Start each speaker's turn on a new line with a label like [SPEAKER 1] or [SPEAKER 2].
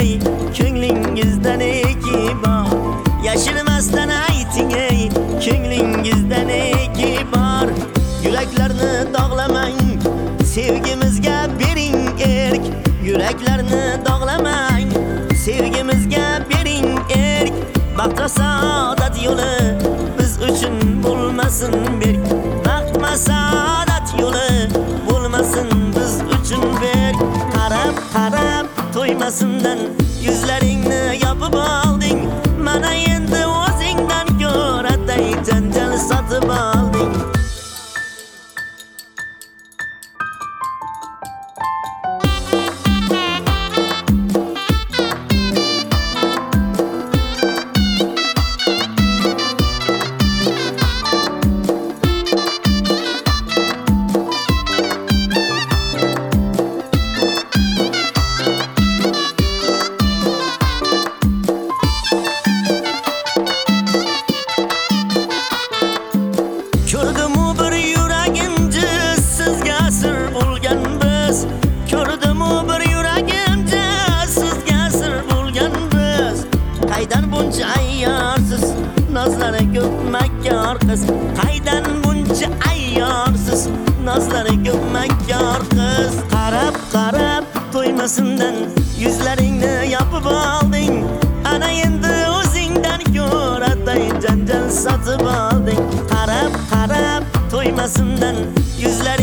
[SPEAKER 1] ey, ko'nglingizda neki bor. Yashirmasdan ayting ey, ko'nglingizda neki bor. Yuraklarni dog'lamang, sevgimizga bering erk. Yuraklarni dog'lamang, sevgimizga bering erk. Baxt va saodat yo'li biz uchun bo'lmasin berk. Baxt va saodat yo'li bo'lmasin biz uchun berk. Qarab qarab to'ymasindan yuzlaringni yopib olding. Mana endi o'zingdan ko'raday janjal sotib olding. Ko'rdimu bir yuragimni sizga sir bo'lgan biz. Ko'rdimu bir yuragimni sizga sir bo'lgan biz. Qaydan buncha ayyorsiz, nozlari ko'p makkor qiz. Qaydan buncha ayyorsiz, nozlari ko'p makkor qiz. Qarab qarab to'ymasindan yuzlaringni yopib olding. Ana endi o'zingdan ko'raday janjal sotib olding. Qarab qarab to'ymasindan yuzlaringni